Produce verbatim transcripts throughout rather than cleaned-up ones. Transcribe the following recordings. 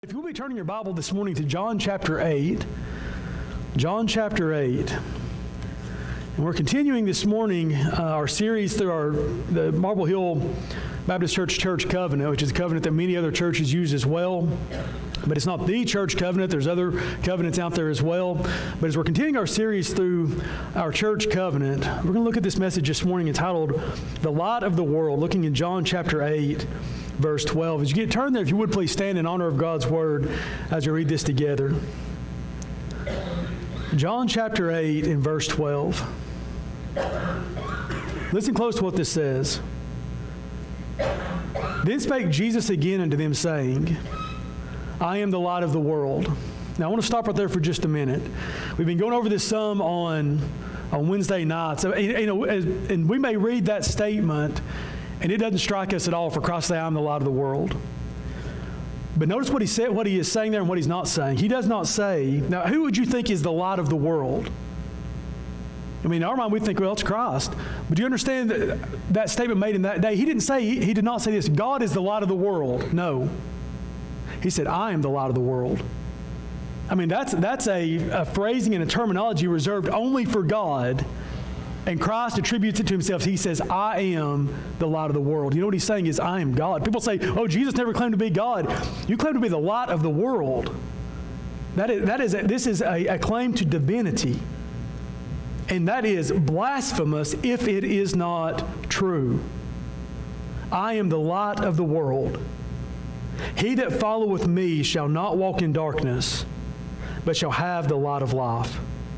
If you'll be turning your Bible this morning to John chapter eight, John chapter eight, and we're continuing this morning uh, our series through our the Marble Hill Baptist Church Church Covenant, which is a covenant that many other churches use as well. But it's not the church covenant. There's other covenants out there as well. But as we're continuing our series through our church covenant, we're going to look at this message this morning entitled, The Light of the World, looking in John chapter eight, verse twelve. As you get turned there, if you would please stand in honor of God's Word as we read this together. John chapter eight and verse twelve. Listen close to what this says. Then spake Jesus again unto them, saying, I am the light of the world. Now I want to stop right there for just a minute. We've been going over this some on, on Wednesday nights. You know, and we may read that statement and it doesn't strike us at all for Christ to say, I am the light of the world. But notice what he said, what he is saying there and what he's not saying. He does not say, now who would you think is the light of the world? I mean, in our mind we think, well, it's Christ. But do you understand that, that statement made in that day? He didn't say, he, he did not say this, God is the light of the world. No. He said, I am the light of the world. I mean, that's, that's a, a phrasing and a terminology reserved only for God. And Christ attributes it to himself. He says, I am the light of the world. You know what he's saying is, I am God. People say, oh, Jesus never claimed to be God. You claim to be the light of the world. That is, that is a, this is a, a claim to divinity. And that is blasphemous if it is not true. I am the light of the world. He that followeth me shall not walk in darkness, but shall have the light of life.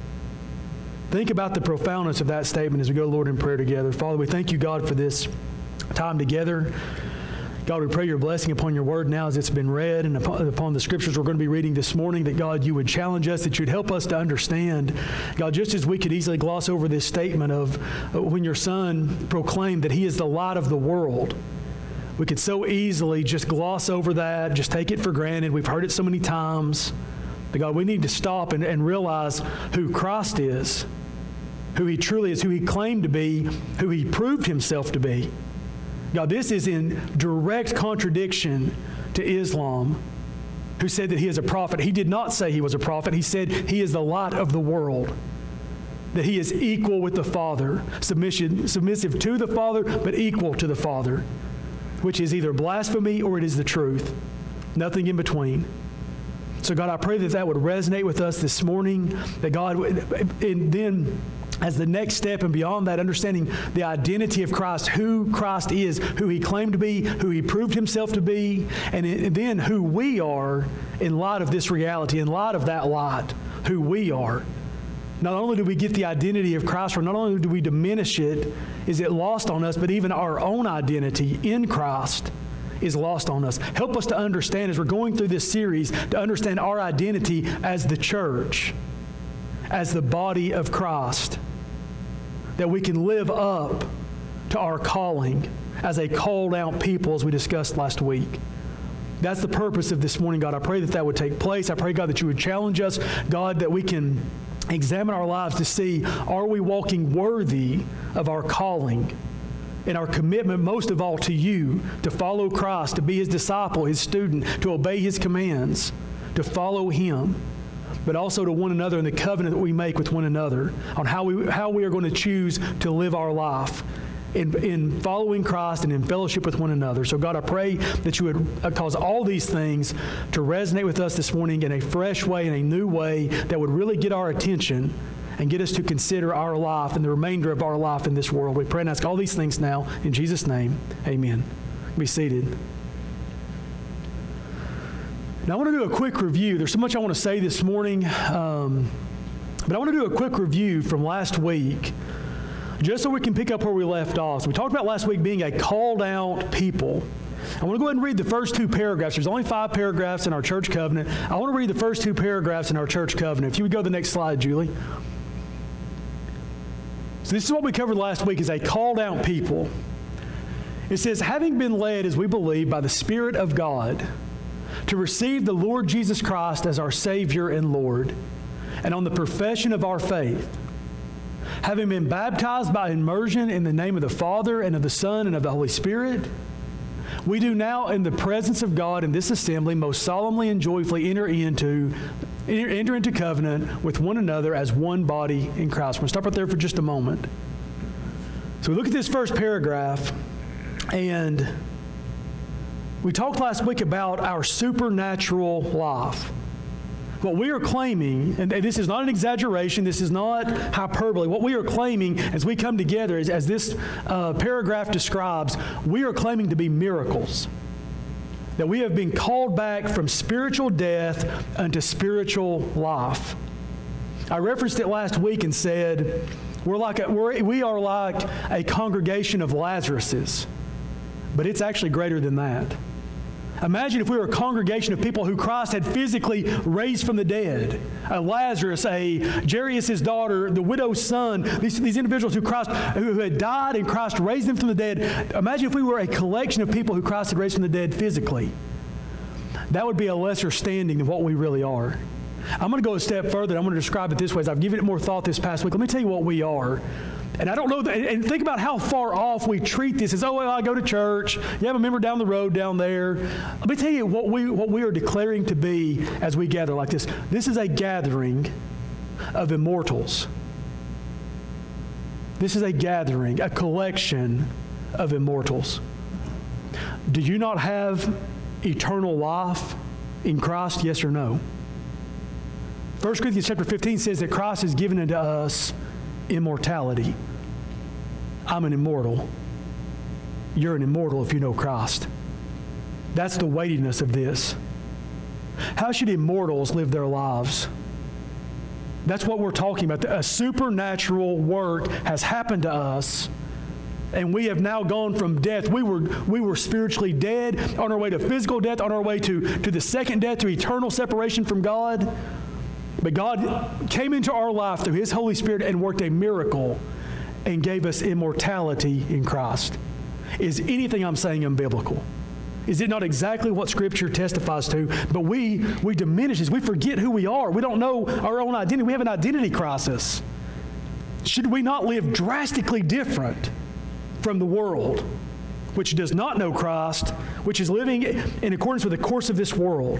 Think about the profoundness of that statement as we go to the Lord in prayer together. Father, we thank you, God, for this time together. God, we pray your blessing upon your word now as it's been read and upon, upon the scriptures we're going to be reading this morning, that, God, you would challenge us, that you'd help us to understand. God, just as we could easily gloss over this statement of uh, when your son proclaimed that he is the light of the world, we could so easily just gloss over that, just take it for granted. We've heard it so many times. But God, we need to stop and, and realize who Christ is, who he truly is, who he claimed to be, who he proved himself to be. God, this is in direct contradiction to Islam, who said that he is a prophet. He did not say he was a prophet. He said he is the light of the world, that he is equal with the Father, submission, submissive to the Father, but equal to the Father, which is either blasphemy or it is the truth. Nothing in between. So God, I pray that that would resonate with us this morning, that God, and then as the next step and beyond that, understanding the identity of Christ, who Christ is, who he claimed to be, who he proved himself to be, and then who we are in light of this reality, in light of that light, who we are. Not only do we get the identity of Christ, or not only do we diminish it, is it lost on us, but even our own identity in Christ is lost on us. Help us to understand as we're going through this series, to understand our identity as the church, as the body of Christ, that we can live up to our calling as a called out people, as we discussed last week. That's the purpose of this morning, God. I pray that that would take place. I pray, God, that you would challenge us, God, that we can examine our lives to see, are we walking worthy of our calling and our commitment, most of all, to you, to follow Christ, to be his disciple, his student, to obey his commands, to follow him, but also to one another in the covenant that we make with one another on how we, how we are going to choose to live our life in, in following Christ and in fellowship with one another. So God, I pray that you would cause all these things to resonate with us this morning in a fresh way, in a new way, that would really get our attention and get us to consider our life and the remainder of our life in this world. We pray and ask all these things now in Jesus' name. Amen. Be seated. Now I want to do a quick review. There's so much I want to say this morning, um, but I want to do a quick review from last week, just so we can pick up where we left off. So we talked about last week being a called out people. I want to go ahead and read the first two paragraphs. There's only five paragraphs in our church covenant. I want to read the first two paragraphs in our church covenant. If you would go to the next slide, Julie. So this is what we covered last week, is a called out people. It says, having been led, as we believe, by the Spirit of God to receive the Lord Jesus Christ as our Savior and Lord, and on the profession of our faith, having been baptized by immersion in the name of the Father and of the Son and of the Holy Spirit, We do now in the presence of God in this assembly most solemnly and joyfully enter into enter, enter into covenant with one another as one body in Christ. We're going to stop right there for just a moment. So we look at this first paragraph, and we talked last week about our supernatural life. What we are claiming, and this is not an exaggeration, this is not hyperbole, what we are claiming as we come together, is, as this uh, paragraph describes, we are claiming to be miracles. That we have been called back from spiritual death unto spiritual life. I referenced it last week and said, we're like a, we're, we are like a congregation of Lazaruses, but it's actually greater than that. Imagine if we were a congregation of people who Christ had physically raised from the dead. A Lazarus, a Jairus' daughter, the widow's son, these, these individuals who Christ, who had died and Christ raised them from the dead. Imagine if we were a collection of people who Christ had raised from the dead physically. That would be a lesser standing than what we really are. I'm going to go a step further. I'm going to describe it this way. As I've given it more thought this past week, let me tell you what we are. And I don't know, that, and think about how far off we treat this as, oh, well, I go to church. You have a member down the road down there. Let me tell you what we, what we are declaring to be as we gather like this. This is a gathering of immortals. This is a gathering, a collection of immortals. Do you not have eternal life in Christ, yes or no? First Corinthians chapter fifteen says that Christ has given unto us immortality. I'm an immortal. You're an immortal if you know Christ. That's the weightiness of this. How should immortals live their lives? That's what we're talking about. A supernatural work has happened to us, and we have now gone from death. We were, we were spiritually dead, on our way to physical death, on our way to, to the second death, to eternal separation from God. But God came into our life through His Holy Spirit and worked a miracle and gave us immortality in Christ. Is anything I'm saying unbiblical? Is it not exactly what Scripture testifies to? But we, we diminish this. We forget who we are. We don't know our own identity. We have an identity crisis. Should we not live drastically different from the world, which does not know Christ, which is living in accordance with the course of this world?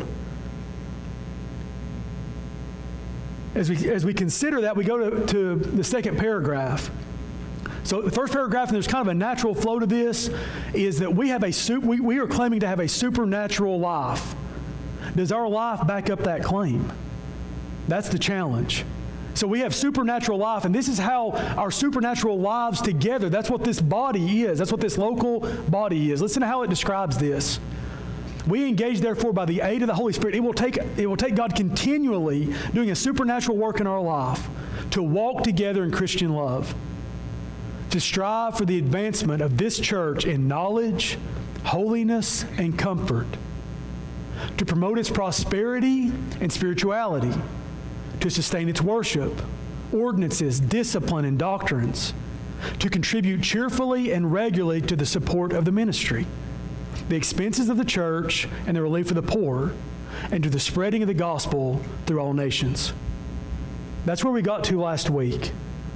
As we, as we consider that, we go to, to the second paragraph. So the first paragraph, and there's kind of a natural flow to this, is that we have a we, we are claiming to have a supernatural life. Does our life back up that claim? That's the challenge. So we have supernatural life, and this is how our supernatural lives together, that's what this body is. That's what this local body is. Listen to how it describes this. We engage, therefore, by the aid of the Holy Spirit. It will take, it will take God continually doing a supernatural work in our life to walk together in Christian love, to strive for the advancement of this church in knowledge, holiness, and comfort, to promote its prosperity and spirituality, to sustain its worship, ordinances, discipline, and doctrines, to contribute cheerfully and regularly to the support of the ministry, the expenses of the church and the relief of the poor, and to the spreading of the gospel through all nations. That's where we got to last week.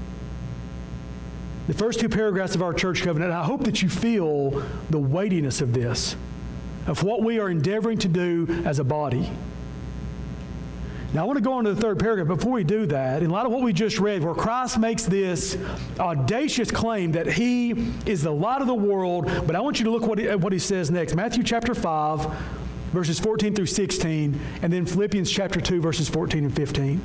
The first two paragraphs of our church covenant, and I hope that you feel the weightiness of this, of what we are endeavoring to do as a body. Now, I want to go on to the third paragraph. Before we do that, in light of what we just read, where Christ makes this audacious claim that He is the light of the world, but I want you to look what he, at what He says next. Matthew chapter five, verses fourteen through sixteen, and then Philippians chapter two, verses fourteen and fifteen.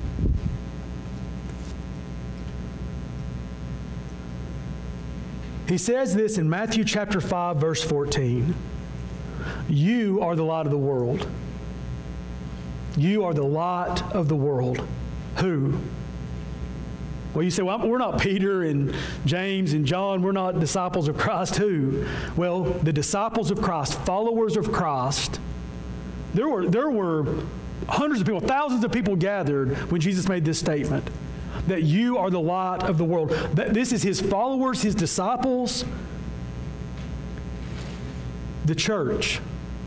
He says this in Matthew chapter five, verse fourteen. You are the light of the world. You are the light of the world. Who? Well, you say, well, we're not Peter and James and John. We're not disciples of Christ. Who? Well, the disciples of Christ, followers of Christ. There were, there were hundreds of people, thousands of people gathered when Jesus made this statement, that you are the light of the world. That this is His followers, His disciples, the church.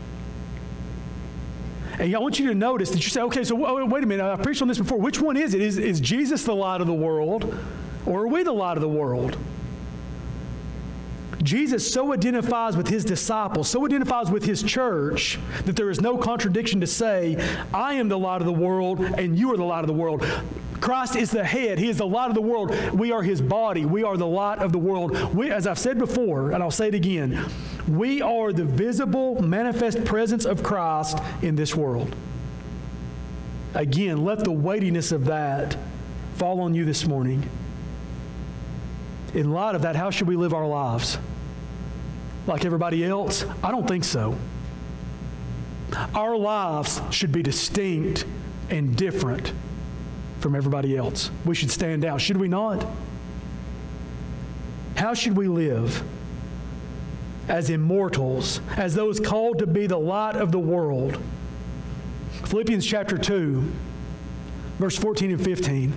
And I want you to notice that you say, okay, so wait a minute, I've preached on this before. Which one is it? Is, is Jesus the light of the world, or are we the light of the world? Jesus so identifies with his disciples, so identifies with his church, that there is no contradiction to say, I am the light of the world and you are the light of the world. Christ is the head. He is the light of the world. We are his body. We are the light of the world. We, as I've said before, and I'll say it again, we are the visible, manifest presence of Christ in this world. Again, let the weightiness of that fall on you this morning. In light of that, how should we live our lives? Like everybody else? I don't think so. Our lives should be distinct and different from everybody else. We should stand out, should we not? How should we live as immortals, as those called to be the light of the world? Philippians chapter two, verse fourteen and fifteen.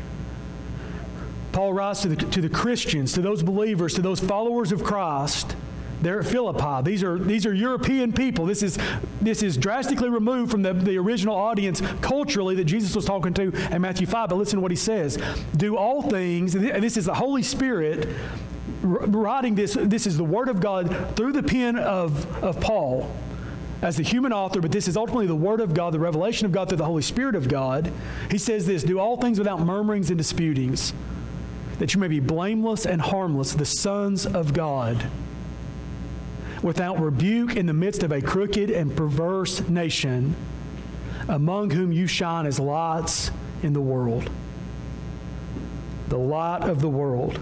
Paul writes to the, to the Christians, to those believers, to those followers of Christ. They're at Philippi. These are, these are European people. This is, this is drastically removed from the, the original audience culturally that Jesus was talking to in Matthew five. But listen to what he says. Do all things, and this is the Holy Spirit writing this. This is the Word of God through the pen of, of Paul as the human author, but this is ultimately the Word of God, the revelation of God through the Holy Spirit of God. He says this, do all things without murmurings and disputings, that you may be blameless and harmless, the sons of God, without rebuke in the midst of a crooked and perverse nation, among whom you shine as lights in the world. The light of the world.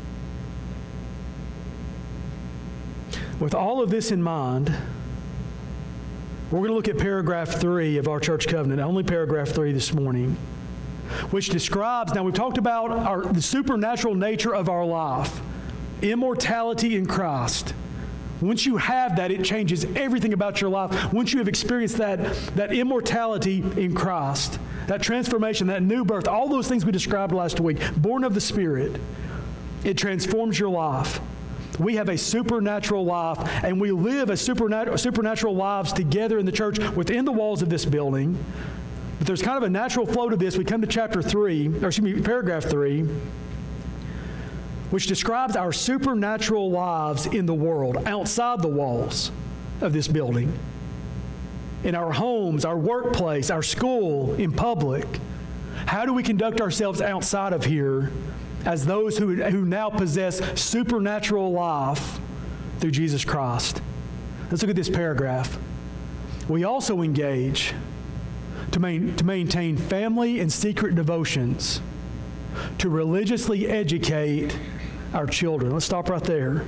With all of this in mind, we're going to look at paragraph three of our church covenant, only paragraph three this morning, which describes, now we've talked about our, the supernatural nature of our life, immortality in Christ. Once you have that, it changes everything about your life. Once you have experienced that, that immortality in Christ, that transformation, that new birth, all those things we described last week, born of the Spirit, it transforms your life. We have a supernatural life, and we live as supernat- supernatural lives together in the church within the walls of this building. But there's kind of a natural flow to this. We come to chapter three, or excuse me, paragraph three, which describes our supernatural lives in the world, outside the walls of this building, in our homes, our workplace, our school, in public. How do we conduct ourselves outside of here as those who, who now possess supernatural life through Jesus Christ? Let's look at this paragraph. We also engage to, main, to maintain family and secret devotions, to religiously educate our children. Let's stop right there.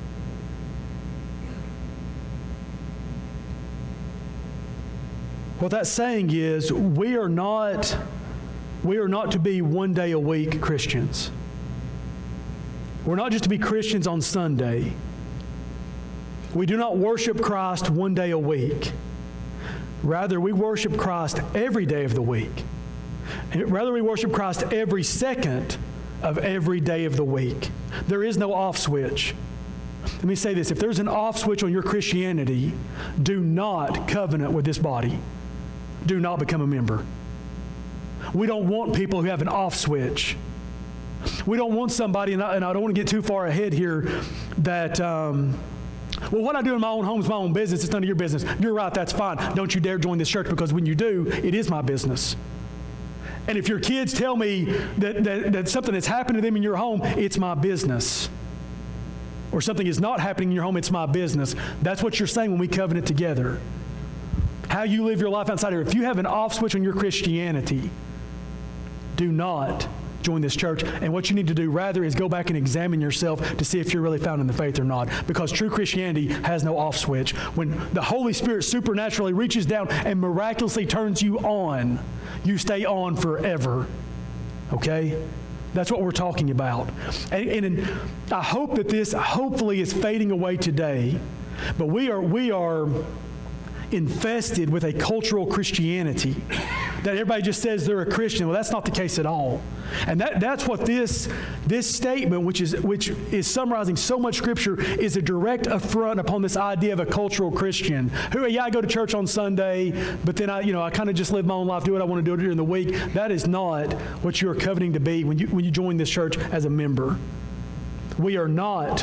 What that's saying is we are not, we are not to be one day a week Christians. We're not just to be Christians on Sunday. We do not worship Christ one day a week. Rather, we worship Christ every day of the week. And rather, we worship Christ every second of every day of the week. There is no off switch. Let me say this. If there's an off switch on your Christianity, do not covenant with this body. Do not become a member. We don't want people who have an off switch. We don't want somebody, and I, and I don't want to get too far ahead here, that, um, well, what I do in my own home is my own business. It's none of your business. You're right, that's fine. Don't you dare join this church, because when you do, it is my business. And if your kids tell me that, that, that something that's happened to them in your home, it's my business. Or something is not happening in your home, it's my business. That's what you're saying when we covenant together. How you live your life outside here. If you have an off switch on your Christianity, do not join this church. And what you need to do rather is go back and examine yourself to see if you're really found in the faith or not. Because true Christianity has no off switch. When the Holy Spirit supernaturally reaches down and miraculously turns you on, you stay on forever. Okay? That's what we're talking about. And, and I hope that this hopefully is fading away today. But we are we are infested with a cultural Christianity that everybody just says they're a Christian. Well, that's not the case at all. And that, that's what this, this statement, which is, which is summarizing so much Scripture, is a direct affront upon this idea of a cultural Christian. Who, yeah, I go to church on Sunday, but then I, you know, I kind of just live my own life, do what I want to do during the week. That is not what you are coveting to be when you, when you join this church as a member. We are not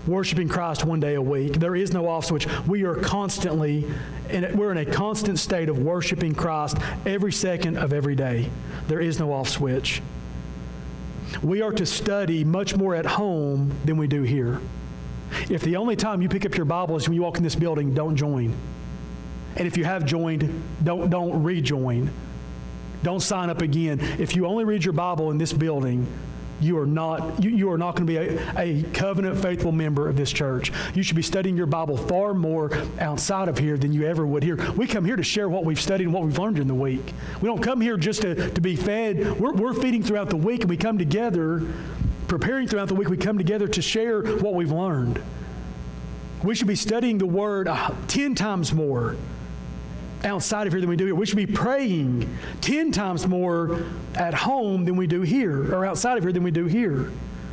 worshiping Christ one day a week. There is no off switch. We are constantly, in, we're in a constant state of worshiping Christ every second of every day. There is no off switch. We are to study much more at home than we do here. If the only time you pick up your Bible is when you walk in this building, don't join. And if you have joined, don't, don't rejoin. Don't sign up again. If you only read your Bible in this building, you are not, you, you are not going to be a, a covenant faithful member of this church. You should be studying your Bible far more outside of here than you ever would here. We come here to share what we've studied and what we've learned during the week. We don't come here just to, to be fed. We're, we're feeding throughout the week, and we come together, preparing throughout the week, we come together to share what we've learned. We should be studying the Word uh, ten times more outside of here than we do here. We should be praying ten times more at home than we do here, or outside of here than we do here.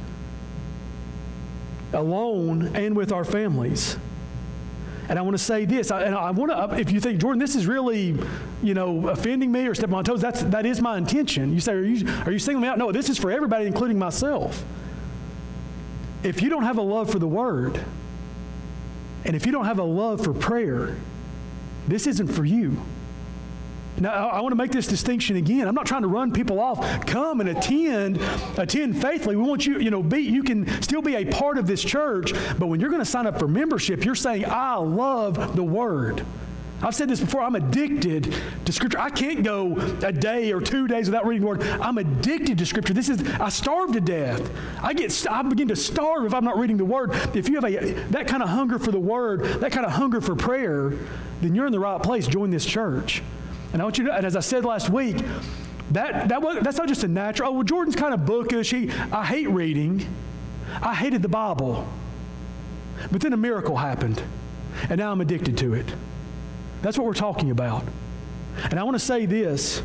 Alone and with our families. And I want to say this, I, and I want to, if you think, Jordan, this is really, you know, offending me or stepping on toes, that's, that is my intention. You say, are you, are you singling me out? No, this is for everybody, including myself. If you don't have a love for the Word, and if you don't have a love for prayer, this isn't for you. Now, I, I want to make this distinction again. I'm not trying to run people off. Come and attend, attend faithfully. We want you, you know, be, you can still be a part of this church, but when you're going to sign up for membership, you're saying, I love the Word. I've said this before, I'm addicted to Scripture. I can't go a day or two days without reading the Word. I'm addicted to Scripture. This is, I starve to death. I get, I begin to starve if I'm not reading the Word. If you have a, that kind of hunger for the Word, that kind of hunger for prayer, then you're in the right place. Join this church. And I want you to, and as I said last week, that, that was, that's not just a natural, oh, well, Jordan's kind of bookish. He, I hate reading. I hated the Bible. But then a miracle happened, and now I'm addicted to it. That's what we're talking about. And I want to say this.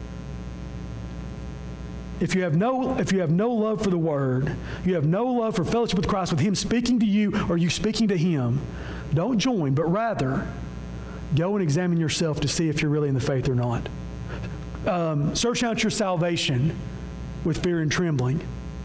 If you have no, if you have no love for the Word, you have no love for fellowship with Christ, with Him speaking to you or you speaking to Him, don't join, but rather go and examine yourself to see if you're really in the faith or not. Um, search out your salvation with fear and trembling.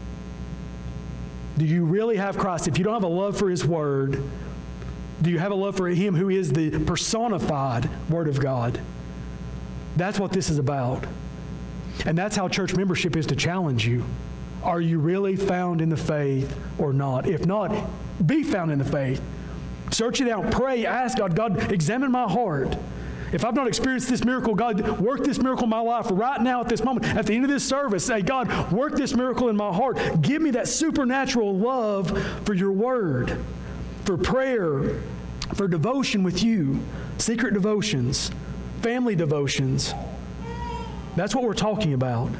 Do you really have Christ? If you don't have a love for His Word, do you have a love for Him who is the personified Word of God? That's what this is about. And that's how church membership is to challenge you. Are you really found in the faith or not? If not, be found in the faith. Search it out. Pray. Ask God, God, examine my heart. If I've not experienced this miracle, God, work this miracle in my life right now at this moment. At the end of this service, say, God, work this miracle in my heart. Give me that supernatural love for your Word, for prayer, for devotion with you, secret devotions, family devotions. That's what we're talking about.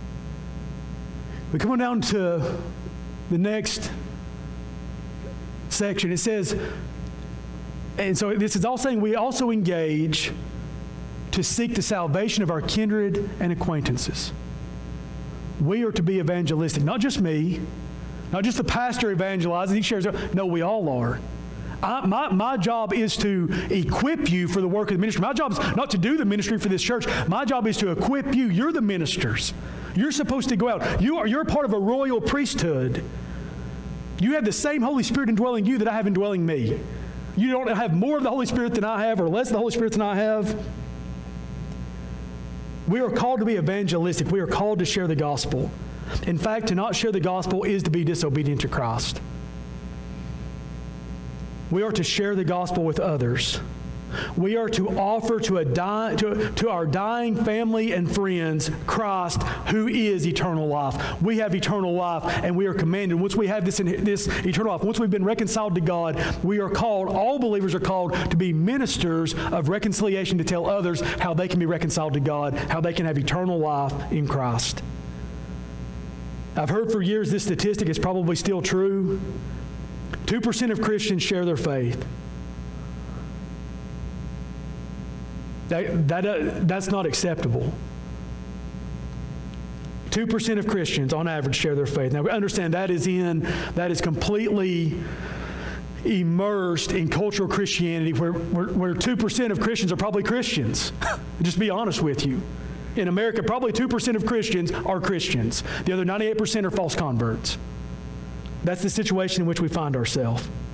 We come on down to the next section. It says, and so this is all saying we also engage to seek the salvation of our kindred and acquaintances. We are to be evangelistic. Not just me, not just the pastor evangelizes, he shares. No, we all are. I, my, my job is to equip you for the work of the ministry. My job is not to do the ministry for this church. My job is to equip you. You're the ministers. You're supposed to go out. You are, you're part of a royal priesthood. You have the same Holy Spirit indwelling you that I have indwelling me. You don't have more of the Holy Spirit than I have or less of the Holy Spirit than I have. We are called to be evangelistic. We are called to share the gospel. In fact, to not share the gospel is to be disobedient to Christ. We are to share the gospel with others. We are to offer to, a die, to, to our dying family and friends Christ, who is eternal life. We have eternal life, and we are commanded, once we have this, this eternal life, once we've been reconciled to God, we are called, all believers are called to be ministers of reconciliation, to tell others how they can be reconciled to God, how they can have eternal life in Christ. I've heard for years this statistic is probably still true. two percent of Christians share their faith. That, that, uh, that's not acceptable. two percent of Christians on average share their faith. Now, we understand that is in, that is completely immersed in cultural Christianity where, where, where two percent of Christians are probably Christians. Just be honest with you. In America, probably two percent of Christians are Christians. The other ninety-eight percent are false converts. That's the situation in which we find ourselves.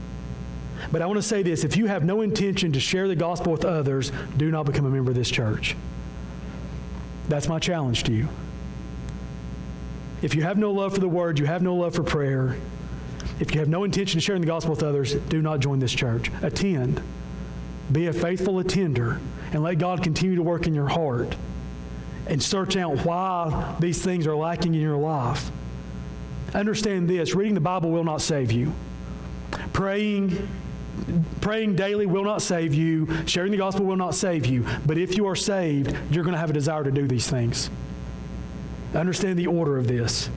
But I want to say this, if you have no intention to share the gospel with others, do not become a member of this church. That's my challenge to you. If you have no love for the word, you have no love for prayer, if you have no intention of sharing the gospel with others, do not join this church. Attend. Be a faithful attender, and let God continue to work in your heart and search out why these things are lacking in your life. Understand this, reading the Bible will not save you. Praying Praying daily will not save you. Sharing the gospel will not save you. But if you are saved, you're going to have a desire to do these things. Understand the order of this.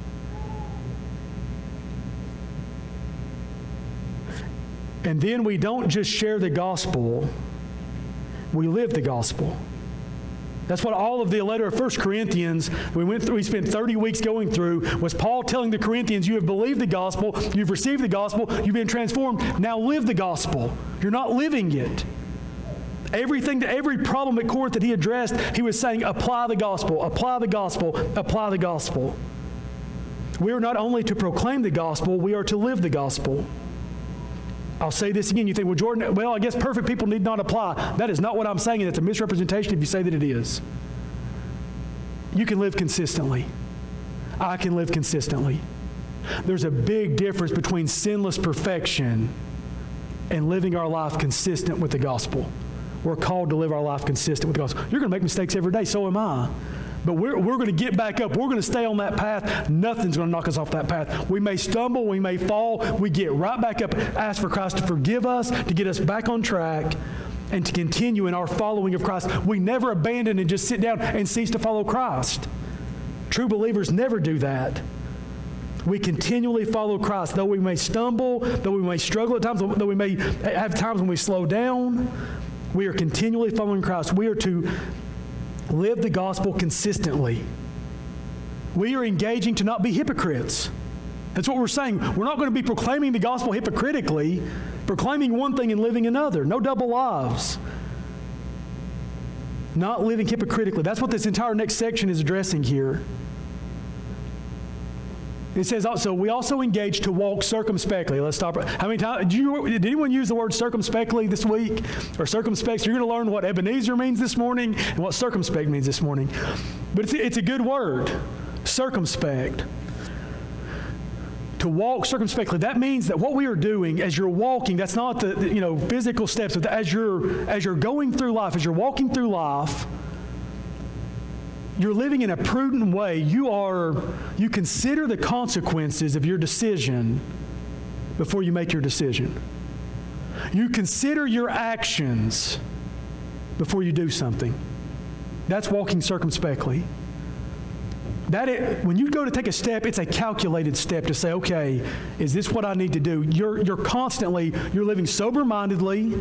And then we don't just share the gospel, we live the gospel. That's what all of the letter of First Corinthians, we went through, we spent thirty weeks going through, was Paul telling the Corinthians, you have believed the gospel, you've received the gospel, you've been transformed, now live the gospel. You're not living it. Everything, to every problem at Corinth that he addressed, he was saying, apply the gospel, apply the gospel, apply the gospel. We are not only to proclaim the gospel, we are to live the gospel. I'll say this again. You think, well, Jordan, well, I guess perfect people need not apply. That is not what I'm saying, and it's a misrepresentation if you say that it is. You can live consistently. I can live consistently. There's a big difference between sinless perfection and living our life consistent with the gospel. We're called to live our life consistent with the gospel. You're going to make mistakes every day, so am I. But we're, we're going to get back up. We're going to stay on that path. Nothing's going to knock us off that path. We may stumble. We may fall. We get right back up. Ask for Christ to forgive us, to get us back on track, and to continue in our following of Christ. We never abandon and just sit down and cease to follow Christ. True believers never do that. We continually follow Christ. Though we may stumble, though we may struggle at times, though we may have times when we slow down, we are continually following Christ. We are to live the gospel consistently. We are engaging to not be hypocrites. That's what we're saying. We're not going to be proclaiming the gospel hypocritically, proclaiming one thing and living another. No double lives. Not living hypocritically. That's what this entire next section is addressing here. It says also, we also engage to walk circumspectly. Let's stop. How many times, did, you, did anyone use the word circumspectly this week? Or circumspect? You're going to learn what Ebenezer means this morning and what circumspect means this morning. But it's, it's a good word, circumspect. To walk circumspectly, that means that what we are doing as you're walking, that's not the, the you know physical steps, but as you're, as you're going through life, as you're walking through life, you're living in a prudent way. You are, you consider the consequences of your decision before you make your decision. You consider your actions before you do something. That's walking circumspectly. That it, when you go to take a step, it's a calculated step to say, okay, is this what I need to do? You're, you're constantly, you're living sober-mindedly.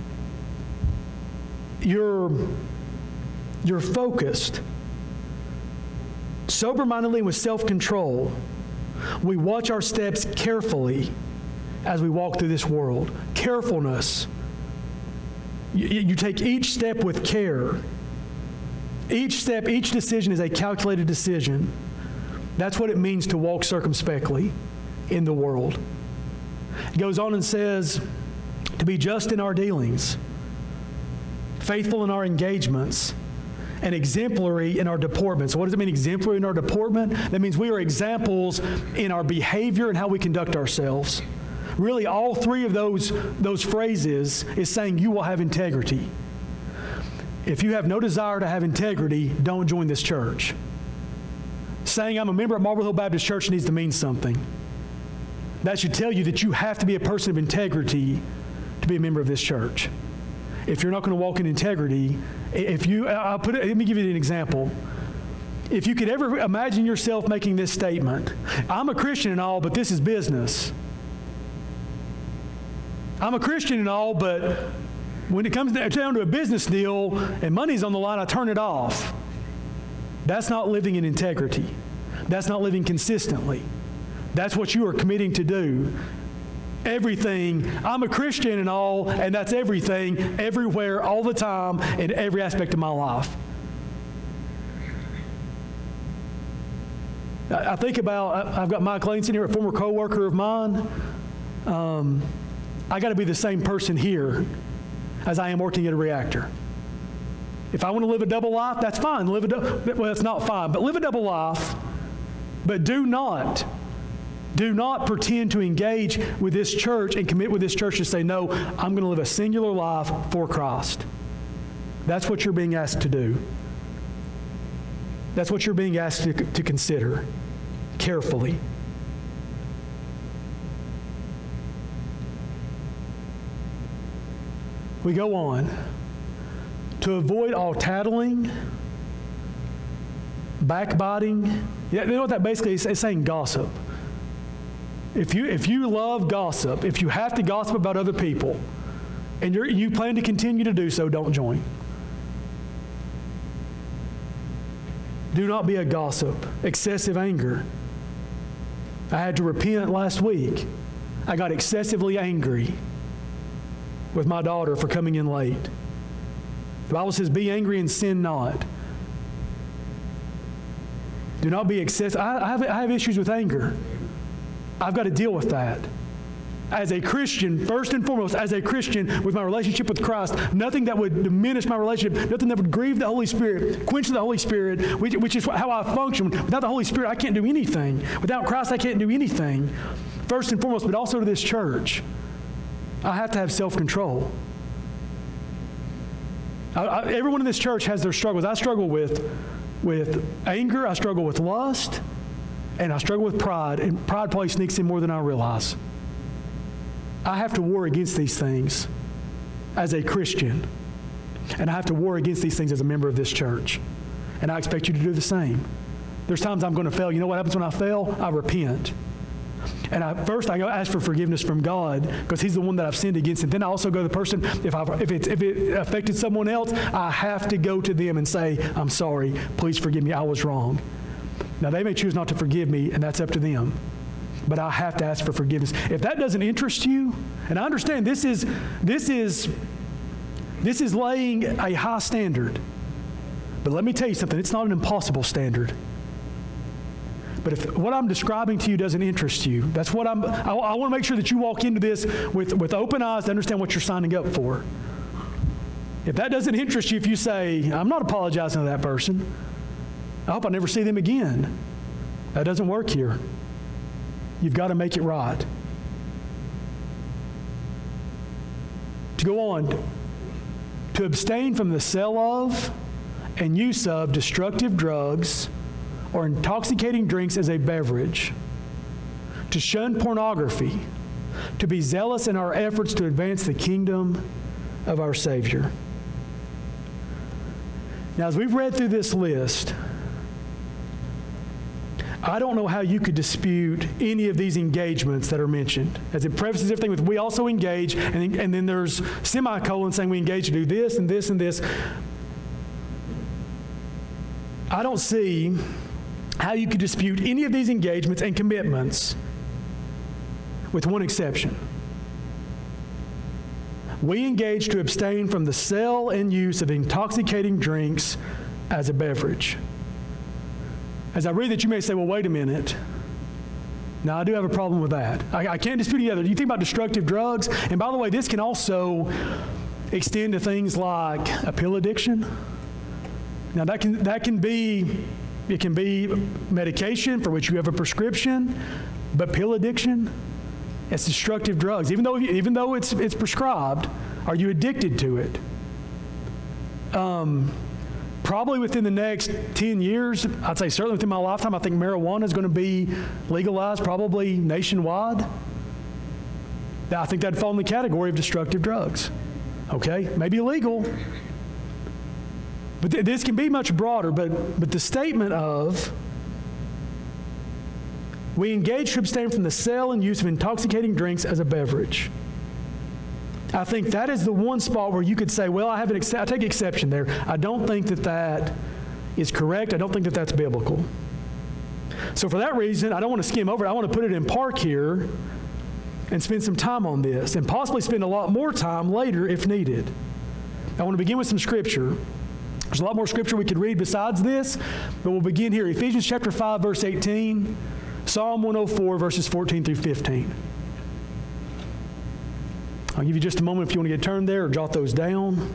You're, you're focused. Sober-mindedly with self-control, we watch our steps carefully as we walk through this world. Carefulness. You, you take each step with care. Each step, each decision is a calculated decision. That's what it means to walk circumspectly in the world. It goes on and says, to be just in our dealings, faithful in our engagements, and exemplary in our deportment. So what does it mean, exemplary in our deportment? That means we are examples in our behavior and how we conduct ourselves. Really, all three of those, those phrases is saying you will have integrity. If you have no desire to have integrity, don't join this church. Saying I'm a member of Marble Hill Baptist Church needs to mean something. That should tell you that you have to be a person of integrity to be a member of this church. If you're not going to walk in integrity, if you, I'll put it, let me give you an example. If you could ever imagine yourself making this statement, I'm a Christian and all, but this is business. I'm a Christian and all, but when it comes down to a business deal and money's on the line, I turn it off. That's not living in integrity. That's not living consistently. That's what you are committing to do. Everything, I'm a Christian and all, and that's everything, everywhere, all the time, in every aspect of my life. I think about, I've got Mike Laneson here, a former co-worker of mine. Um, I got to be the same person here as I am working at a reactor. If I want to live a double life, that's fine. Live a du- well, it's not fine, but live a double life. But do not, do not pretend to engage with this church and commit with this church to say, no, I'm going to live a singular life for Christ. That's what you're being asked to do. That's what you're being asked to, to consider carefully. We go on. To avoid all tattling, backbiting. Yeah, you know what that basically is? It's saying gossip. If you, if you love gossip, if you have to gossip about other people, and you're, you plan to continue to do so, don't join. Do not be a gossip. Excessive anger. I had to repent last week. I got excessively angry with my daughter for coming in late. The Bible says, be angry and sin not. Do not be excessive. I, I, have, I have issues with anger. I've got to deal with that. As a Christian, first and foremost, as a Christian with my relationship with Christ, nothing that would diminish my relationship, nothing that would grieve the Holy Spirit, quench the Holy Spirit, which, which is how I function. Without the Holy Spirit, I can't do anything. Without Christ, I can't do anything. First and foremost, but also to this church, I have to have self-control. I, I, everyone in this church has their struggles. I struggle with, with anger, I struggle with lust, and I struggle with pride, and pride probably sneaks in more than I realize. I have to war against these things as a Christian, and I have to war against these things as a member of this church, and I expect you to do the same. There's times I'm going to fail. You know what happens when I fail? I repent. And I, first, I go ask for forgiveness from God because He's the one that I've sinned against. And then I also go to the person, if, I, if, it's, if it affected someone else, I have to go to them and say, I'm sorry, please forgive me, I was wrong. Now, they may choose not to forgive me, and that's up to them. But I have to ask for forgiveness. If that doesn't interest you, and I understand this is, this is, this is laying a high standard. But let me tell you something, it's not an impossible standard. But if what I'm describing to you doesn't interest you, that's what I'm, I, I want to make sure that you walk into this with, with open eyes to understand what you're signing up for. If that doesn't interest you, if you say, I'm not apologizing to that person, I hope I never see them again. That doesn't work here. You've got to make it right. To go on, to abstain from the sale of and use of destructive drugs or intoxicating drinks as a beverage, to shun pornography, to be zealous in our efforts to advance the kingdom of our Savior. Now, as we've read through this list, I don't know how you could dispute any of these engagements that are mentioned. As it prefaces everything with, we also engage, and, and then there's semicolon saying we engage to do this and this and this. I don't see how you could dispute any of these engagements and commitments with one exception. We engage to abstain from the sale and use of intoxicating drinks as a beverage. As I read that, you may say, well, wait a minute. Now, I do have a problem with that. I, I can't dispute the other. You think about destructive drugs, and by the way, this can also extend to things like a pill addiction. Now, that can, that can be, it can be medication for which you have a prescription, but pill addiction, it's destructive drugs. Even though, even though it's, it's prescribed, are you addicted to it? Um, probably within the next ten years, I'd say certainly within my lifetime, I think marijuana is going to be legalized probably nationwide. I think that'd fall in the category of destructive drugs. Okay? Maybe illegal. But th- this can be much broader, but, but the statement of we engage to abstain from the sale and use of intoxicating drinks as a beverage. I think that is the one spot where you could say, well, I have an ex- I take exception there. I don't think that that is correct. I don't think that that's biblical. So for that reason, I don't want to skim over it. I want to put it in park here and spend some time on this and possibly spend a lot more time later if needed. I want to begin with some scripture. There's a lot more scripture we could read besides this, but we'll begin here. Ephesians chapter five, verse eighteen, Psalm one oh four, verses fourteen through fifteen. I'll give you just a moment if you want to get turned there or jot those down.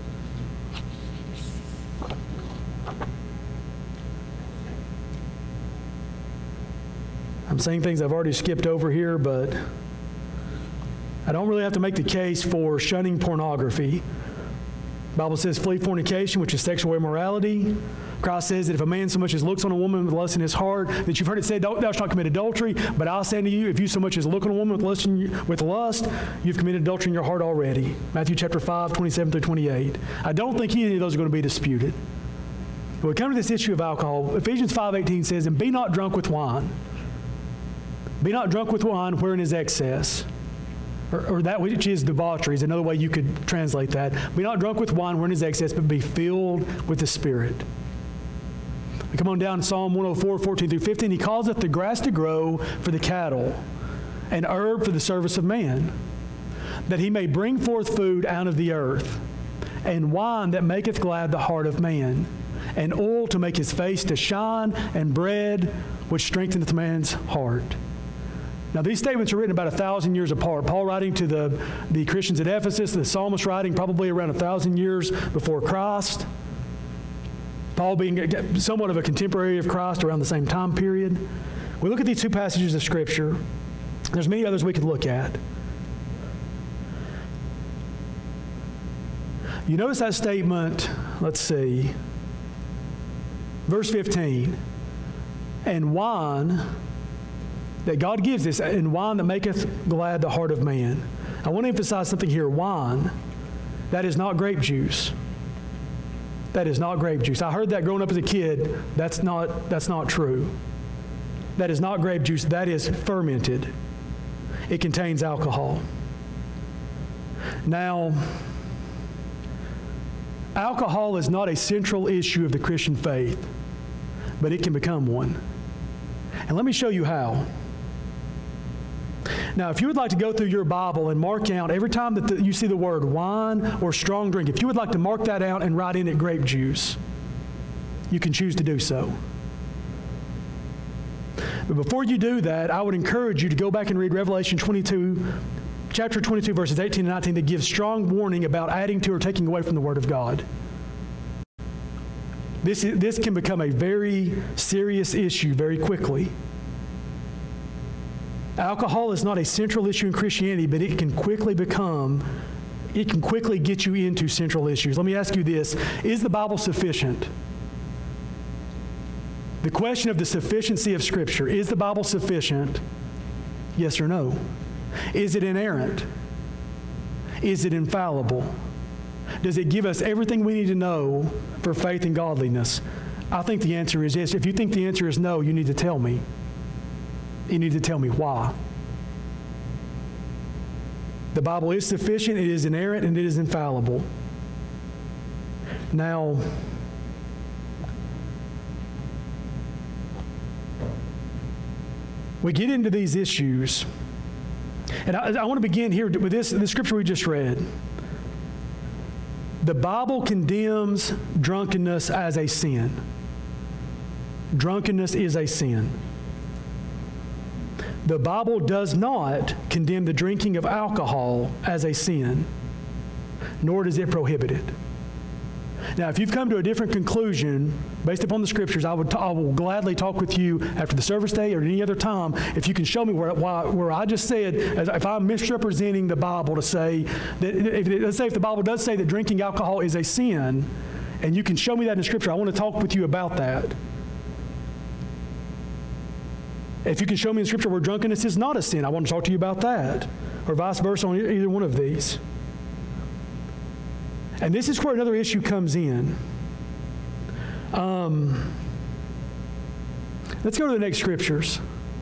I'm saying things I've already skipped over here, but I don't really have to make the case for shunning pornography. The Bible says, flee fornication, which is sexual immorality. Christ says that if a man so much as looks on a woman with lust in his heart, that you've heard it said, thou shalt not commit adultery. But I'll say unto you, if you so much as look on a woman with lust, in, with lust, you've committed adultery in your heart already. Matthew chapter five, twenty-seven through twenty-eight. I don't think any of those are going to be disputed. When we come to this issue of alcohol, Ephesians five eighteen says, and be not drunk with wine. Be not drunk with wine wherein is excess. Or, or that which is debauchery is another way you could translate that. Be not drunk with wine wherein is excess, but be filled with the Spirit. We come on down to Psalm one oh four, fourteen through fifteen. He causeth the grass to grow for the cattle, and herb for the service of man, that he may bring forth food out of the earth, and wine that maketh glad the heart of man, and oil to make his face to shine, and bread which strengtheneth man's heart. Now, these statements are written about a thousand years apart. Paul writing to the, the Christians at Ephesus, the psalmist writing probably around a thousand years before Christ. Paul being somewhat of a contemporary of Christ around the same time period. We look at these two passages of Scripture. There's many others we could look at. You notice that statement, let's see, verse fifteen, and wine that God gives us, and wine that maketh glad the heart of man. I want to emphasize something here. Wine, that is not grape juice. That is not grape juice. I heard that growing up as a kid. That's not, that's not true. That is not grape juice. That is fermented. It contains alcohol. Now, alcohol is not a central issue of the Christian faith, but it can become one. And let me show you how. Now, if you would like to go through your Bible and mark out every time that the, you see the word wine or strong drink, if you would like to mark that out and write in it grape juice, you can choose to do so. But before you do that, I would encourage you to go back and read Revelation twenty-two, chapter twenty-two, verses eighteen and nineteen, that gives strong warning about adding to or taking away from the Word of God. This, is, this can become a very serious issue very quickly. Alcohol is not a central issue in Christianity, but it can quickly become, it can quickly get you into central issues. Let me ask you this. Is the Bible sufficient? The question of the sufficiency of Scripture. Is the Bible sufficient? Yes or no? Is it inerrant? Is it infallible? Does it give us everything we need to know for faith and godliness? I think the answer is yes. If you think the answer is no, you need to tell me. You need to tell me why. The Bible is sufficient, it is inerrant, and it is infallible. Now, we get into these issues, and I, I want to begin here with this, the scripture we just read. The Bible condemns drunkenness as a sin. Drunkenness is a sin. The Bible does not condemn the drinking of alcohol as a sin, nor does it prohibit it. Now, if you've come to a different conclusion based upon the Scriptures, I would t- I will gladly talk with you after the service day or any other time if you can show me where, why, where I just said, as if I'm misrepresenting the Bible to say that, if, let's say if the Bible does say that drinking alcohol is a sin, and you can show me that in Scripture, I want to talk with you about that. If you can show me in Scripture where drunkenness is not a sin, I want to talk to you about that, or vice versa on either one of these. And this is where another issue comes in. Um, let's go to the next scriptures.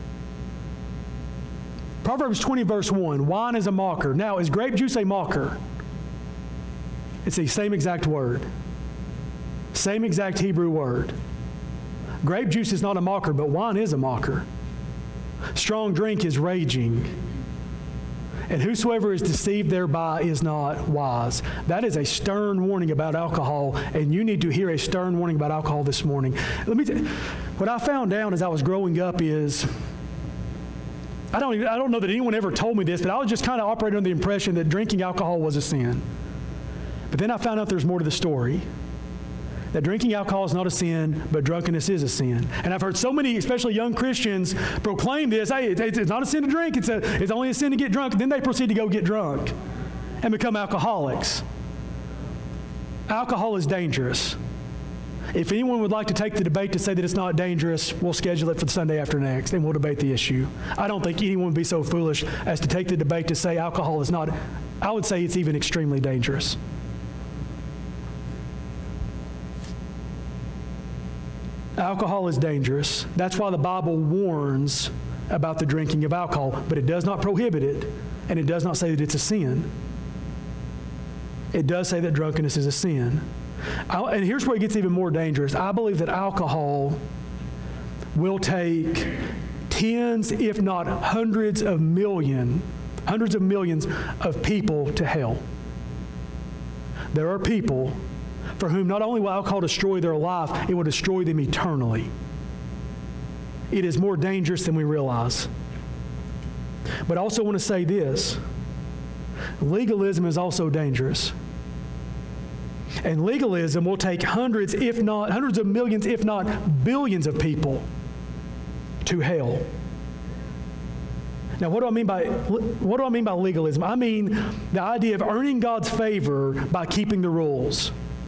Proverbs twenty, verse one, wine is a mocker. Now, is grape juice a mocker? It's the same exact word. Same exact Hebrew word. Grape juice is not a mocker, but wine is a mocker. Strong drink is raging. And whosoever is deceived thereby is not wise. That is a stern warning about alcohol, and you need to hear a stern warning about alcohol this morning. Let me. T- what I found out as I was growing up is I don't, even, I don't know that anyone ever told me this, but I was just kind of operating under the impression that drinking alcohol was a sin. But then I found out there's more to the story. That drinking alcohol is not a sin, but drunkenness is a sin. And I've heard so many, especially young Christians, proclaim this, hey, it's, it's not a sin to drink, it's, a, it's only a sin to get drunk. And then they proceed to go get drunk and become alcoholics. Alcohol is dangerous. If anyone would like to take the debate to say that it's not dangerous, we'll schedule it for the Sunday after next, and we'll debate the issue. I don't think anyone would be so foolish as to take the debate to say alcohol is not. I would say it's even extremely dangerous. Alcohol is dangerous. That's why the Bible warns about the drinking of alcohol, but it does not prohibit it, and it does not say that it's a sin. It does say that drunkenness is a sin. I, and here's where it gets even more dangerous. I believe that alcohol will take tens, if not hundreds of million, hundreds of millions of people to hell. There are people for whom not only will alcohol destroy their life, it will destroy them eternally. It is more dangerous than we realize. But I also want to say this. Legalism is also dangerous. And legalism will take hundreds, if not, hundreds of millions, if not billions of people to hell. Now, what do I mean by, what do I mean by legalism? I mean the idea of earning God's favor by keeping the rules.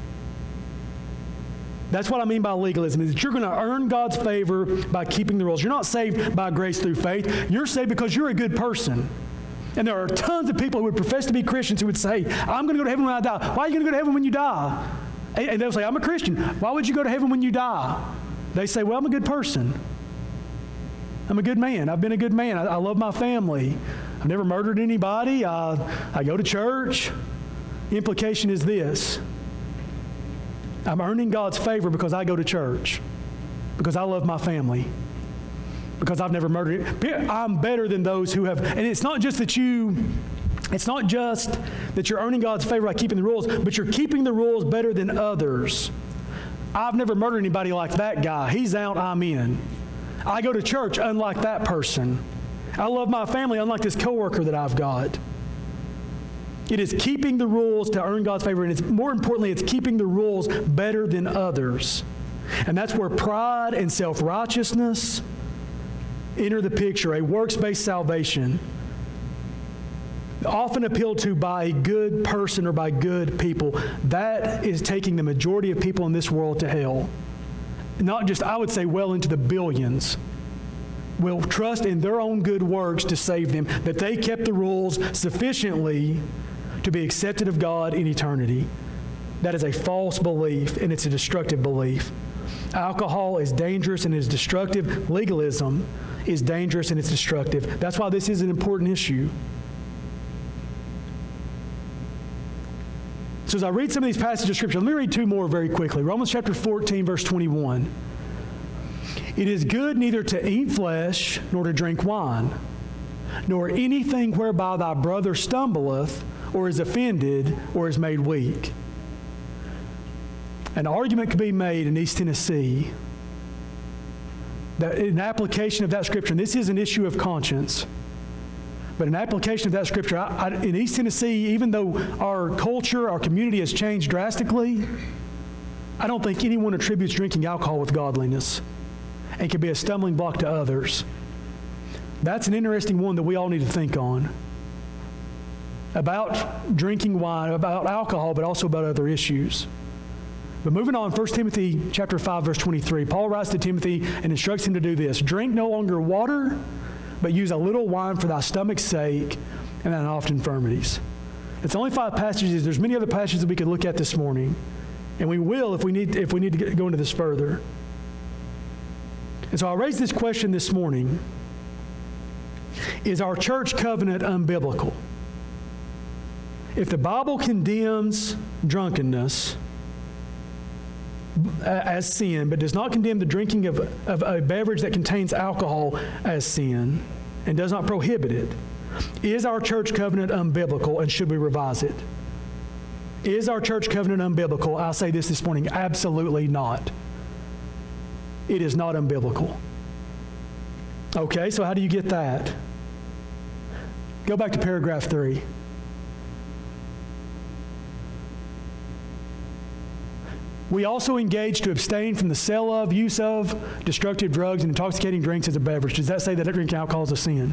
That's what I mean by legalism, is that you're going to earn God's favor by keeping the rules. You're not saved by grace through faith. You're saved because you're a good person. And there are tons of people who would profess to be Christians who would say, I'm going to go to heaven when I die. Why are you going to go to heaven when you die? And, and they'll say, I'm a Christian. Why would you go to heaven when you die? They say, well, I'm a good person. I'm a good man. I've been a good man. I, I love my family. I've never murdered anybody. I, I go to church. The implication is this. I'm earning God's favor because I go to church, because I love my family, because I've never murdered it. I'm better than those who have. And it's not just that you, it's not just that you're earning God's favor by keeping the rules, but you're keeping the rules better than others. I've never murdered anybody like that guy. He's out, I'm in. I go to church unlike that person. I love my family unlike this coworker that I've got. It is keeping the rules to earn God's favor, and it's more importantly, it's keeping the rules better than others. And that's where pride and self-righteousness enter the picture, a works-based salvation, often appealed to by a good person or by good people. That is taking the majority of people in this world to hell. Not just, I would say, well into the billions. Will trust in their own good works to save them, that they kept the rules sufficiently to be accepted of God in eternity. That is a false belief, and it's a destructive belief. Alcohol is dangerous and is destructive. Legalism is dangerous and it's destructive. That's why this is an important issue. So as I read some of these passages of Scripture, let me read two more very quickly. Romans chapter fourteen, verse twenty-one. It is good neither to eat flesh, nor to drink wine, nor anything whereby thy brother stumbleth, or is offended, or is made weak. An argument could be made in East Tennessee that an application of that Scripture, and this is an issue of conscience, but an application of that Scripture, I, I, in East Tennessee, even though our culture, our community has changed drastically, I don't think anyone attributes drinking alcohol with godliness and can be a stumbling block to others. That's an interesting one that we all need to think on. About drinking wine, about alcohol, but also about other issues. But moving on, First Timothy chapter five, verse twenty-three, Paul writes to Timothy and instructs him to do this. Drink no longer water, but use a little wine for thy stomach's sake and thine oft infirmities. It's only five passages. There's many other passages that we could look at this morning, and we will if we need, if we need to get, go into this further. And so I raised this question this morning. Is our church covenant unbiblical? If the Bible condemns drunkenness as sin, but does not condemn the drinking of, of a beverage that contains alcohol as sin, and does not prohibit it, is our church covenant unbiblical, and should we revise it? Is our church covenant unbiblical? I'll say this this morning, absolutely not. It is not unbiblical. Okay, so how do you get that? Go back to paragraph three. We also engage to abstain from the sale of, use of destructive drugs and intoxicating drinks as a beverage. Does that say that drinking alcohol is a sin?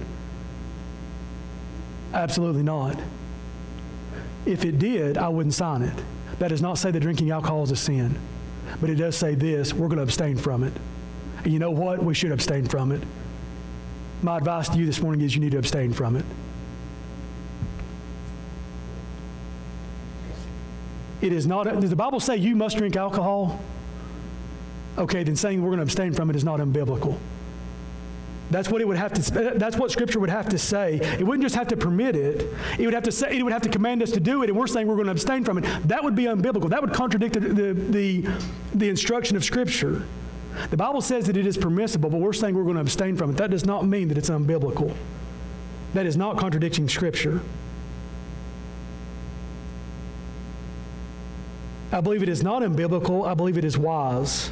Absolutely not. If it did, I wouldn't sign it. That does not say that drinking alcohol is a sin. But it does say this: we're going to abstain from it. And you know what? We should abstain from it. My advice to you this morning is you need to abstain from it. It is not, does the Bible say you must drink alcohol? Okay, then saying we're going to abstain from it is not unbiblical. That's what it would have to, that's what Scripture would have to say. It wouldn't just have to permit it. It would have to say, it would have to command us to do it, and we're saying we're going to abstain from it. That would be unbiblical. That would contradict the, the, the, the instruction of Scripture. The Bible says that it is permissible, but we're saying we're going to abstain from it. That does not mean that it's unbiblical. That is not contradicting Scripture. I believe it is not unbiblical. I believe it is wise.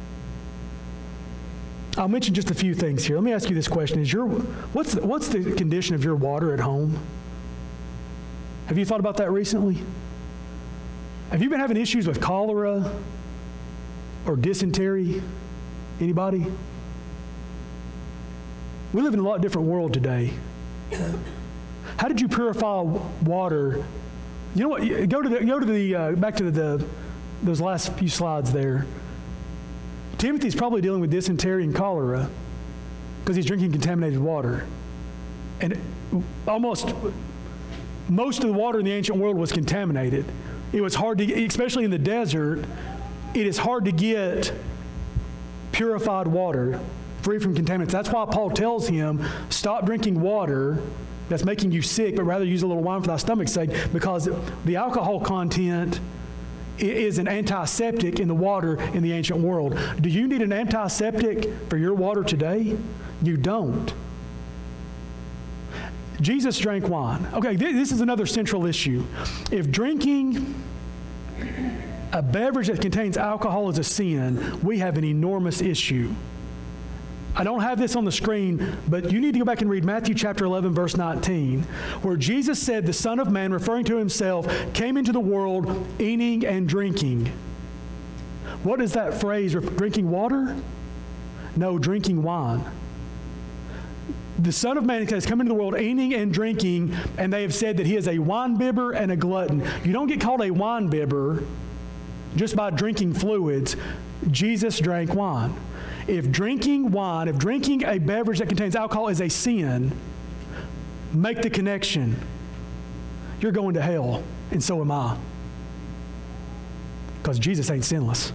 I'll mention just a few things here. Let me ask you this question. Is your, what's, the, what's the condition of your water at home? Have you thought about that recently? Have you been having issues with cholera or dysentery? Anybody? We live in a lot different world today. How did you purify water? You know what? Go to the, go to the uh, back to the, the those last few slides there. Timothy's probably dealing with dysentery and cholera because he's drinking contaminated water. And almost most of the water in the ancient world was contaminated. It was hard to, especially in the desert, it is hard to get purified water free from contaminants. That's why Paul tells him, stop drinking water that's making you sick, but rather use a little wine for thy stomach's sake, because the alcohol content is an antiseptic in the water in the ancient world. Do you need an antiseptic for your water today? You don't. Jesus drank wine. Okay, this is another central issue. If drinking a beverage that contains alcohol is a sin, we have an enormous issue. I don't have this on the screen, but you need to go back and read Matthew chapter eleven, verse nineteen, where Jesus said, the Son of Man, referring to himself, came into the world eating and drinking. What is that phrase? Drinking water? No, drinking wine. The Son of Man has come into the world eating and drinking, and they have said that he is a wine-bibber and a glutton. You don't get called a wine-bibber just by drinking fluids. Jesus drank wine. If drinking wine, if drinking a beverage that contains alcohol is a sin, make the connection. You're going to hell, and so am I. Because Jesus ain't sinless.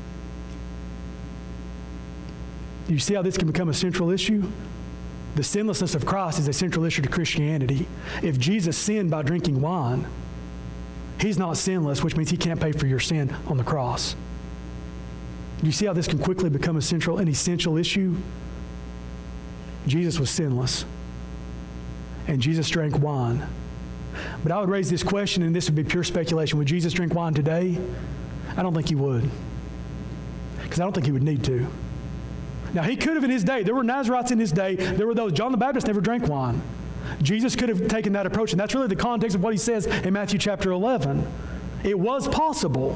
You see how this can become a central issue? The sinlessness of Christ is a central issue to Christianity. If Jesus sinned by drinking wine, he's not sinless, which means he can't pay for your sin on the cross. You see how this can quickly become a central, an essential issue? Jesus was sinless, and Jesus drank wine. But I would raise this question, and this would be pure speculation. Would Jesus drink wine today? I don't think he would, because I don't think he would need to. Now, he could have in his day. There were Nazarites in his day. There were those. John the Baptist never drank wine. Jesus could have taken that approach, and that's really the context of what he says in Matthew chapter eleven. It was possible.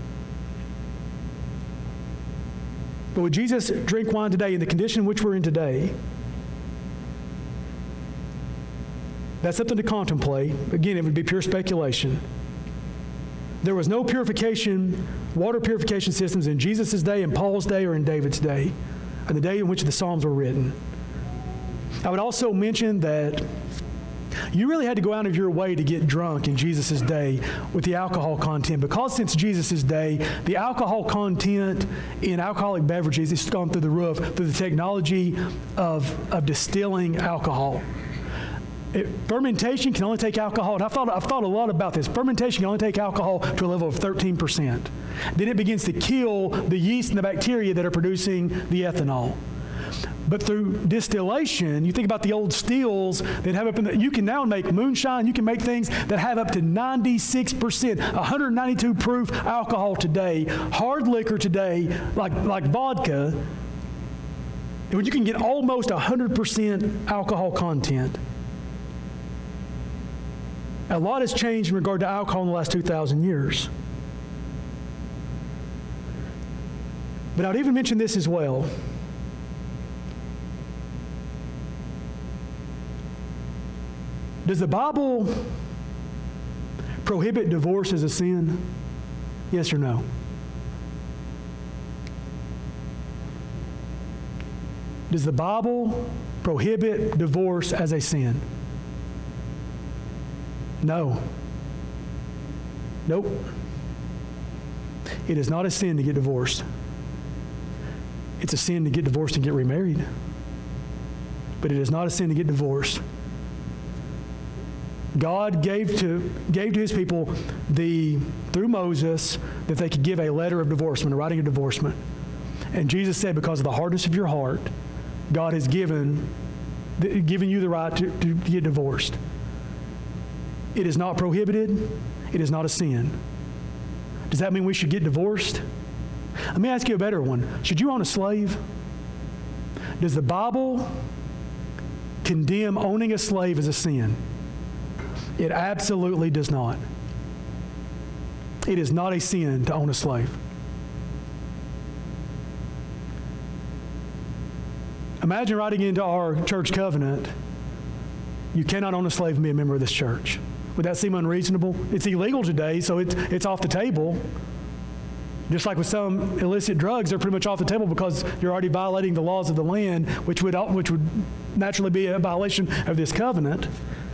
But would Jesus drink wine today in the condition in which we're in today? That's something to contemplate. Again, it would be pure speculation. There was no purification, water purification systems in Jesus' day, in Paul's day, or in David's day, or the day in which the Psalms were written. I would also mention that you really had to go out of your way to get drunk in Jesus' day with the alcohol content, because since Jesus' day, the alcohol content in alcoholic beverages has gone through the roof through the technology of, of distilling alcohol. It, fermentation can only take alcohol, and I've thought, I've thought a lot about this. Fermentation can only take alcohol to a level of thirteen percent. Then it begins to kill the yeast and the bacteria that are producing the ethanol. But through distillation, you think about the old stills that have up in the, you can now make moonshine, you can make things that have up to ninety-six percent, one hundred ninety-two proof alcohol today, hard liquor today, like, like vodka, when you can get almost one hundred percent alcohol content. A lot has changed in regard to alcohol in the last two thousand years. But I'd even mention this as well. Does the Bible prohibit divorce as a sin? Yes or no? Does the Bible prohibit divorce as a sin? No. Nope. It is not a sin to get divorced. It's a sin to get divorced and get remarried. But it is not a sin to get divorced. God gave to gave to his people the through Moses that they could give a letter of divorcement, a writing of divorcement. And Jesus said, because of the hardness of your heart, God has given given you the right to, to get divorced. It is not prohibited. It is not a sin. Does that mean we should get divorced? Let me ask you a better one. Should you own a slave? Does the Bible condemn owning a slave as a sin? It absolutely does not. It is not a sin to own a slave. Imagine writing into our church covenant, you cannot own a slave and be a member of this church. Would that seem unreasonable? It's illegal today, so it's, it's off the table. Just like with some illicit drugs, they're pretty much off the table because you're already violating the laws of the land, which would, which would naturally be a violation of this covenant.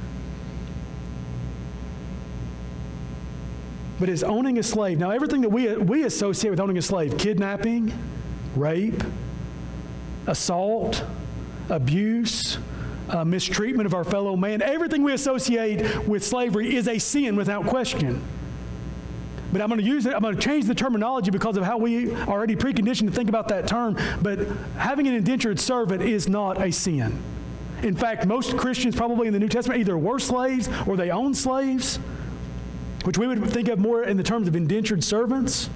But is owning a slave, now everything that we, we associate with owning a slave, kidnapping, rape, assault, abuse, uh, mistreatment of our fellow man, everything we associate with slavery is a sin without question. But I'm going to use it, I'm going to change the terminology because of how we are already preconditioned to think about that term. But having an indentured servant is not a sin. In fact, most Christians probably in the New Testament either were slaves or they owned slaves, which we would think of more in the terms of indentured servants.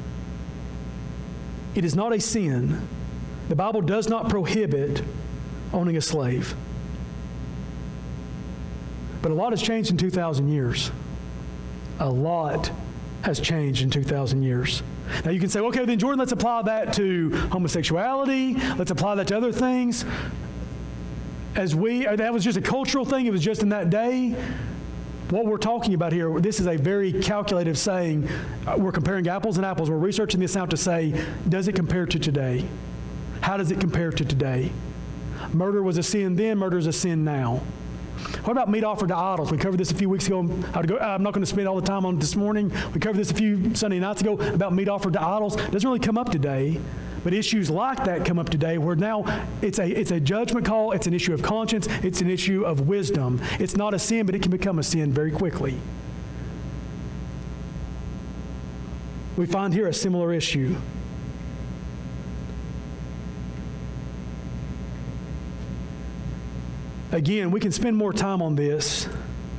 It is not a sin. The Bible does not prohibit owning a slave. But a lot has changed in two thousand years. A lot has changed in two thousand years. Now you can say, okay, then Jordan, let's apply that to homosexuality. Let's apply that to other things. As we, that was just a cultural thing. It was just in that day. What we're talking about here, this is a very calculative saying. We're comparing apples and apples. We're researching this out to say, does it compare to today? How does it compare to today? Murder was a sin then, murder is a sin now. What about meat offered to idols? We covered this a few weeks ago. I'm not going to spend all the time on it this morning. We covered this a few Sunday nights ago about meat offered to idols. It doesn't really come up today, but issues like that come up today where now it's a, it's a judgment call, it's an issue of conscience, it's an issue of wisdom. It's not a sin, but it can become a sin very quickly. We find here a similar issue. Again, we can spend more time on this,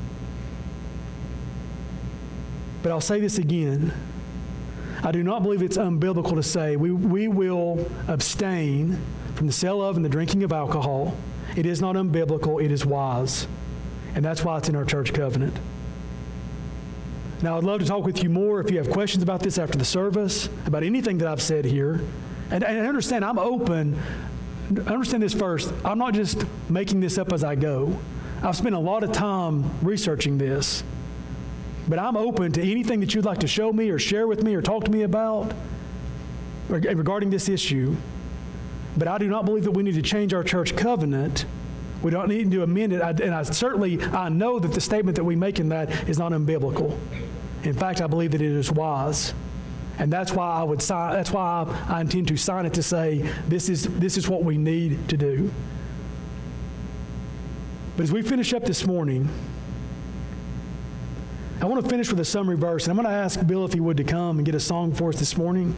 but I'll say this again. I do not believe it's unbiblical to say we, we will abstain from the sale of and the drinking of alcohol. It is not unbiblical, it is wise. And that's why it's in our church covenant. Now, I'd love to talk with you more if you have questions about this after the service, about anything that I've said here. And, and understand, I'm open. Understand this first. I'm not just making this up as I go. I've spent a lot of time researching this. But I'm open to anything that you'd like to show me or share with me or talk to me about regarding this issue. But I do not believe that we need to change our church covenant. We don't need to amend it. And I certainly, I know that the statement that we make in that is not unbiblical. In fact, I believe that it is wise. And that's why I would sign, that's why I, I intend to sign it to say this is, this is what we need to do. But as we finish up this morning, I want to finish with a summary verse. And I'm going to ask Bill if he would to come and get a song for us this morning.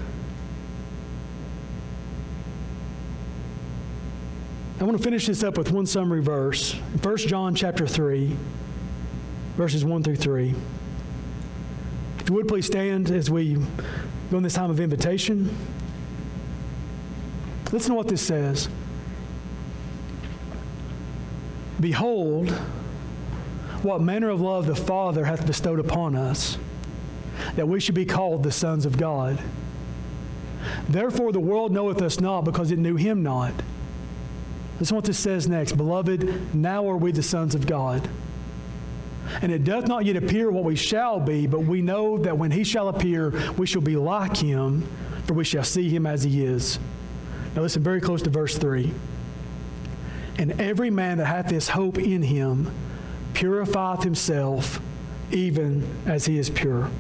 I want to finish this up with one summary verse. First John chapter three, verses one through three. If you would please stand as we go in this time of invitation. Listen to what this says. Behold, what manner of love the Father hath bestowed upon us, that we should be called the sons of God. Therefore the world knoweth us not, because it knew him not. Listen what this says next. Beloved, now are we the sons of God. And it doth not yet appear what we shall be, but we know that when he shall appear, we shall be like him, for we shall see him as he is. Now listen very close to verse three. And every man that hath this hope in him purifieth himself, even as he is pure.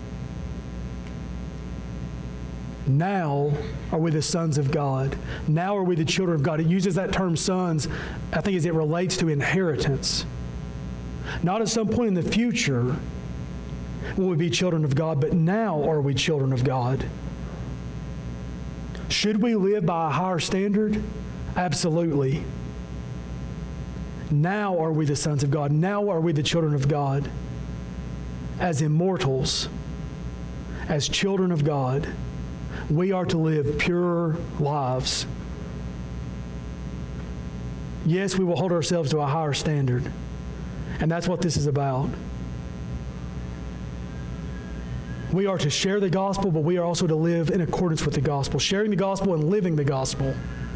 Now are we the sons of God. Now are we the children of God. It uses that term sons, I think, as it relates to inheritance. Not at some point in the future will we be children of God, but now are we children of God. Should we live by a higher standard? Absolutely. Now are we the sons of God. Now are we the children of God. As immortals, as children of God, we are to live pure lives. Yes, we will hold ourselves to a higher standard. And that's what this is about. We are to share the gospel, but we are also to live in accordance with the gospel. Sharing the gospel and living the gospel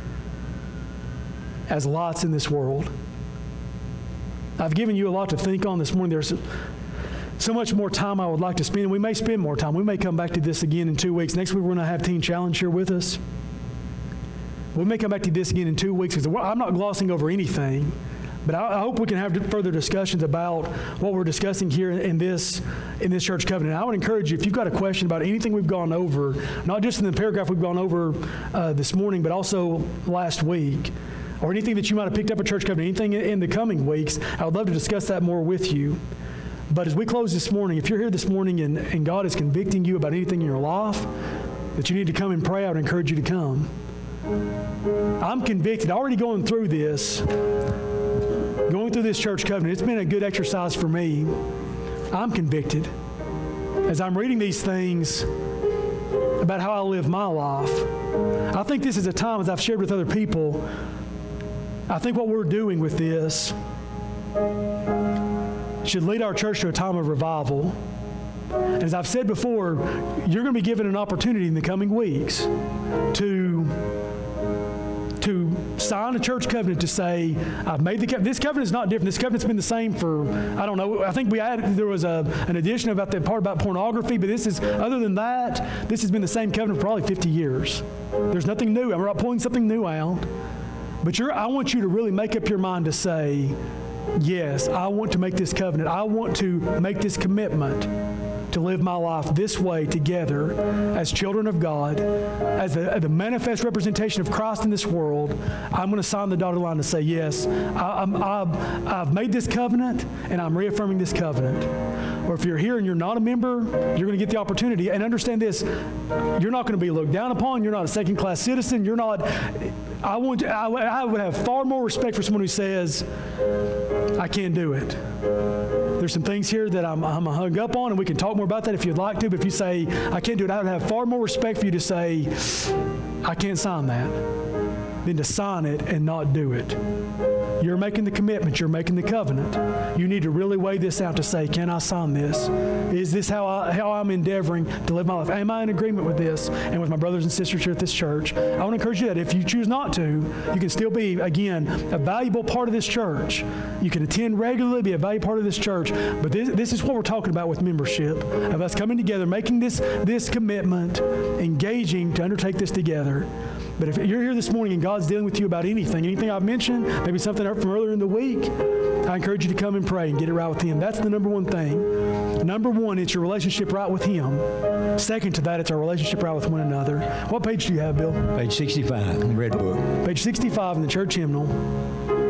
as lights in this world. I've given you a lot to think on this morning. There's so much more time I would like to spend, and we may spend more time. We may come back to this again in two weeks. Next week we're going to have Teen Challenge here with us. We may come back to this again in two weeks because I'm not glossing over anything, but I, I hope we can have further discussions about what we're discussing here in this in this church covenant. I would encourage you, if you've got a question about anything we've gone over, not just in the paragraph we've gone over uh, this morning, but also last week, or anything that you might have picked up at church covenant, anything in the coming weeks, I would love to discuss that more with you. But as we close this morning, if you're here this morning and, and God is convicting you about anything in your life that you need to come and pray, I would encourage you to come. I'm convicted, already going through this, going through this church covenant. It's been a good exercise for me. I'm convicted as I'm reading these things about how I live my life. I think this is a time, as I've shared with other people, I think what we're doing with this should lead our church to a time of revival. And as I've said before, you're going to be given an opportunity in the coming weeks to, to sign a church covenant to say, I've made the covenant. This covenant is not different. This covenant's been the same for, I don't know, I think we added, there was a, an addition about the part about pornography, but this is, other than that, this has been the same covenant for probably fifty years. There's nothing new. I'm not pulling something new out. But you're, I want you to really make up your mind to say, yes, I want to make this covenant. I want to make this commitment to live my life this way together as children of God, as the, the manifest representation of Christ in this world. I'm going to sign the dotted line to say, yes, I, I'm, I've, I've made this covenant and I'm reaffirming this covenant. Or if you're here and you're not a member, you're going to get the opportunity. And understand this, you're not going to be looked down upon. You're not a second-class citizen. You're not, I, want to, I, I would have far more respect for someone who says, I can't do it. There's some things here that I'm, I'm hung up on, and we can talk more about that if you'd like to. But if you say, I can't do it, I would have far more respect for you to say, I can't sign that, than to sign it and not do it. You're making the commitment. You're making the covenant. You need to really weigh this out to say, can I sign this? Is this how, I, how I'm endeavoring to live my life? Am I in agreement with this and with my brothers and sisters here at this church? I want to encourage you that if you choose not to, you can still be, again, a valuable part of this church. You can attend regularly, be a valuable part of this church. But this, this is what we're talking about with membership, of us coming together, making this, this commitment, engaging to undertake this together. But if you're here this morning and God's dealing with you about anything, anything I've mentioned, maybe something from earlier in the week, I encourage you to come and pray and get it right with Him. That's the number one thing. Number one, it's your relationship right with Him. Second to that, it's our relationship right with one another. What page do you have, Bill? Page sixty-five in the Red Book. Page sixty-five in the church hymnal.